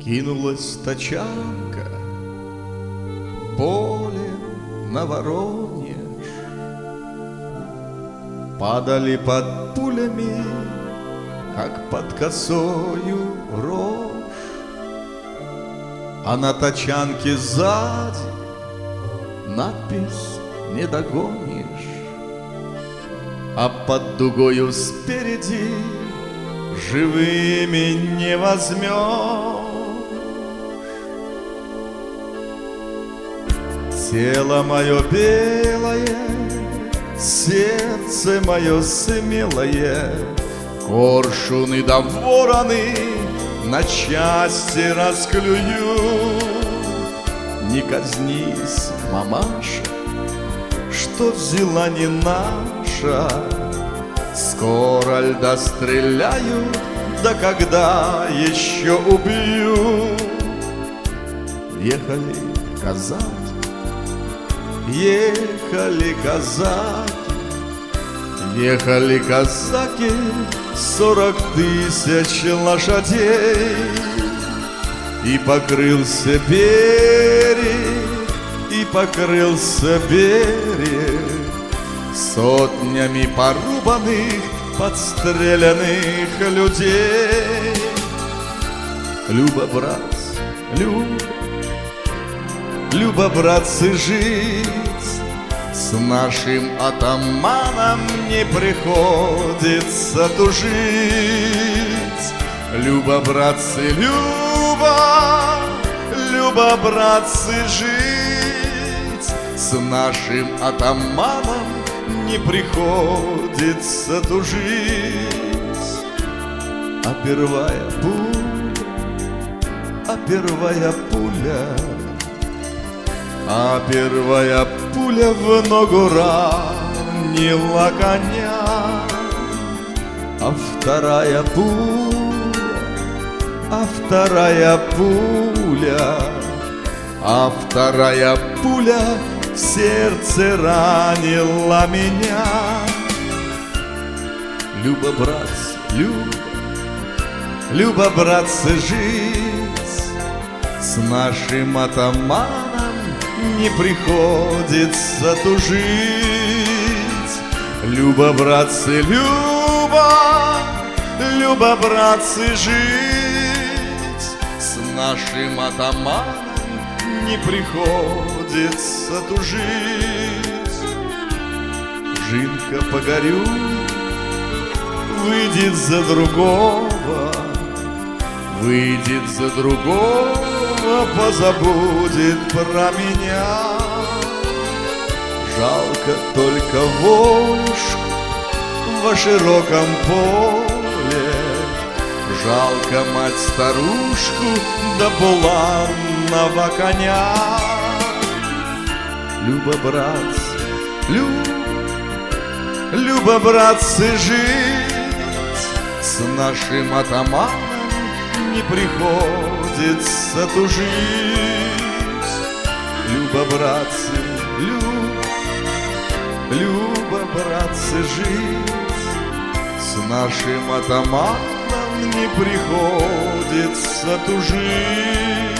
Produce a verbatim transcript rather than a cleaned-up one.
Кинулась тачанка полем на Воронеж. Падали под пулями, как под косою рожь. А на тачанке сзади надпись «Не догонишь», а под дугою спереди живыми не возьмешь. Тело мое белое, сердце мое смелое, коршуны да вороны на части расклюют. Не казнись, мамаша, что взяла не наша. Скоро льда стреляют, да когда еще убьют. Ехали казаки, ехали казаки, ехали казаки, сорок тысяч лошадей. И покрылся берег, и покрылся берег сотнями порубанных, подстреленных людей. Люба, братцы, Люба, Люба, братцы, жить с нашим атаманом не приходится тужить. Люба, братцы, Люба, Люба, братцы, жить с нашим атаманом не приходится тужить. А первая пуля, а первая пуля, а первая пуля в ногу ранила коня. А вторая пуля, а вторая пуля, а вторая пуля в сердце ранила меня. Люба, братцы, Люба, Люба, братцы, жить с нашим атаманом не приходится тужить. Люба, братцы, Люба, Люба, братцы, жить с нашим атаманом не приходится тужить. Жинка погорю, выйдет за другого, выйдет за другого, позабудет про меня. Жалко только Волжку во широком поле, жалко мать-старушку да буланного коня. Люба, братцы, Люба, Люба, братцы, жить с нашим атаманом не приходится тужить. Люба, братцы, Люба, Люба, братцы, жить с нашим атаманом не приходится тужить.